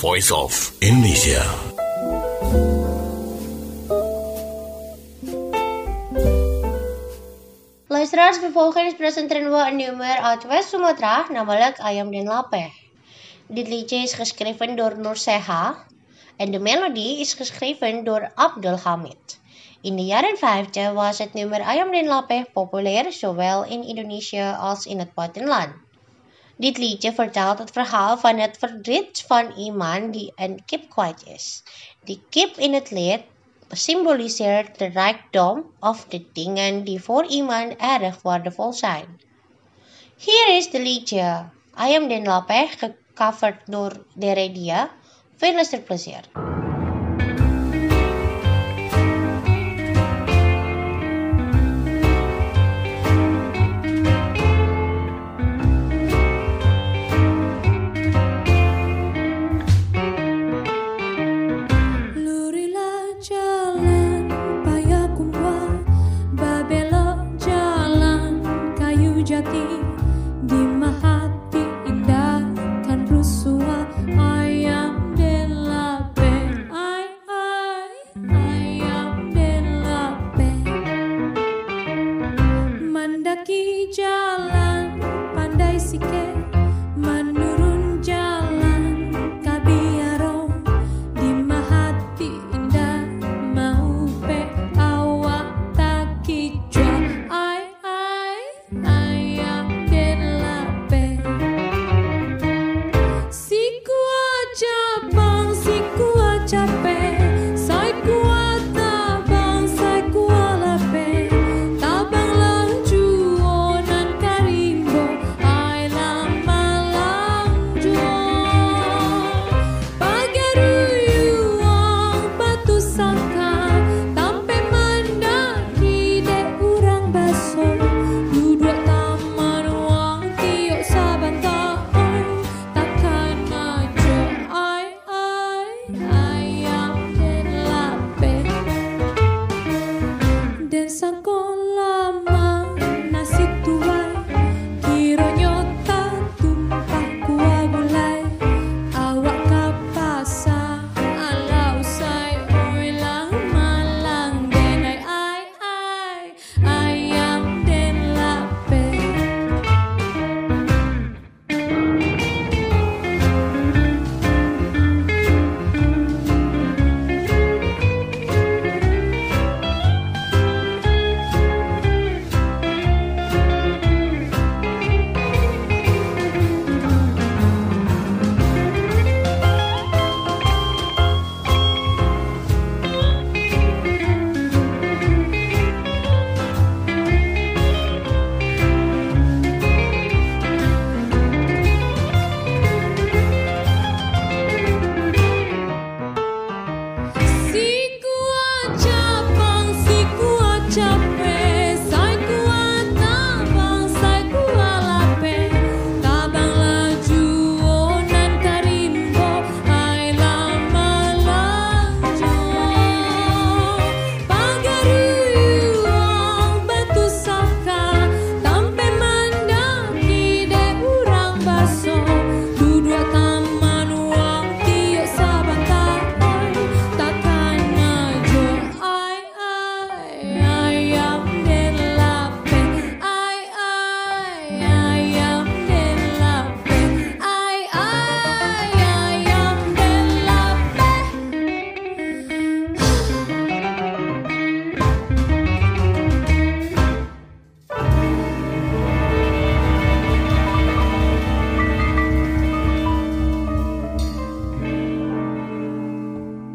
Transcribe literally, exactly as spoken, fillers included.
voice of Indonesia. Luisteraars, vervolgens presenteren we een nummer uit West-Sumatra, namelijk Ayam Den Lapeh. Dit liedje is geschreven door Nur Seha en de melodie is geschreven door Abdul Hamid. In de jaren vijftig was het nummer Ayam Den Lapeh populair, zowel in Indonesië als in het buitenland. Dit liedje vertelt het verhaal van het verdriet van iemand die een kip kwijt is. Die kip in het lied symboliseert de rijkdom of de dingen die voor iemand erg waardevol zijn. Hier is de liedje Ayam Den Lapeh, gecoverd door de radio. Veel luisterplezier. Di Mahati indah kan rusuh